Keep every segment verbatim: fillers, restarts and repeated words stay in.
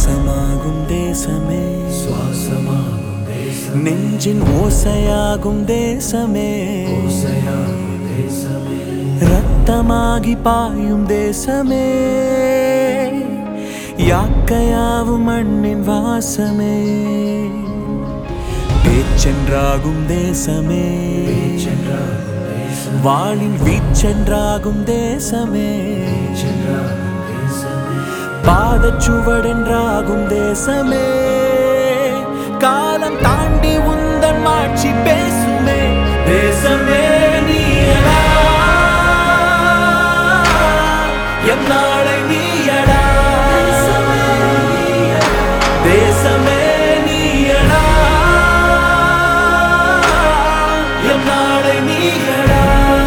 சுவாசமாகும் தேசமே, சுவாசமாகும் தேசமே, நெஞ்சின் ஓசையாகும் தேசமே, ஓசையாகும் தேசமே, ரத்தமாகி பாயும் தேசமே, யாக்கையாவும் மண்ணின் வாசமே, பேச்சென்றாகும் தேசமே, சென்றாகும் தேசமே, வாளின் வீச்சென்றாகும் தேசமே, சென்றாகும் தேசமே, பாதச்சுவடென்றாகும் தேசமே, காலம் தாண்டி உந்தன் மாட்சி பேசுமே தேசமே. நீயடா எம் நாளை நீயடா, தேசமே நீயடா எம் நாளை நீயடா.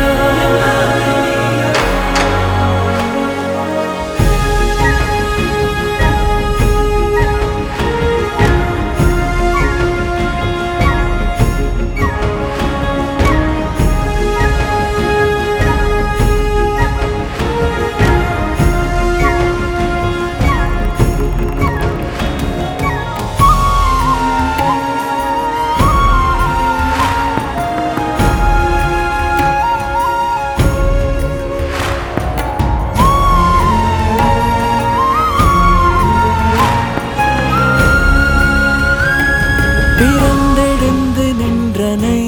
பிறந்தெழுந்து நின்றனை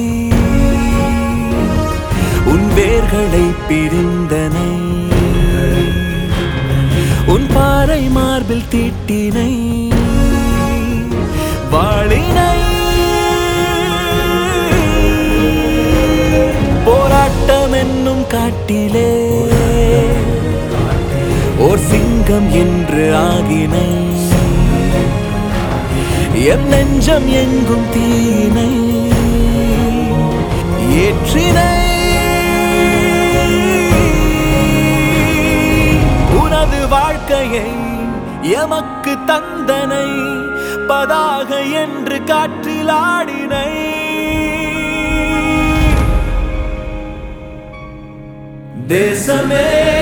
உன் வேர்களை பிரிந்தனை, உன் பாறை மார்பில் தீட்டினை வாழினை, போராட்டம் என்னும் காட்டிலே ஓர் சிங்கம் என்று ஆகினை, எம் நெஞ்சம் எங்கும் தீனை ஏற்றினை, உனது வாழ்க்கையை எமக்கு தந்தனை, பதாக என்று காற்றில் ஆடினை, தேசமே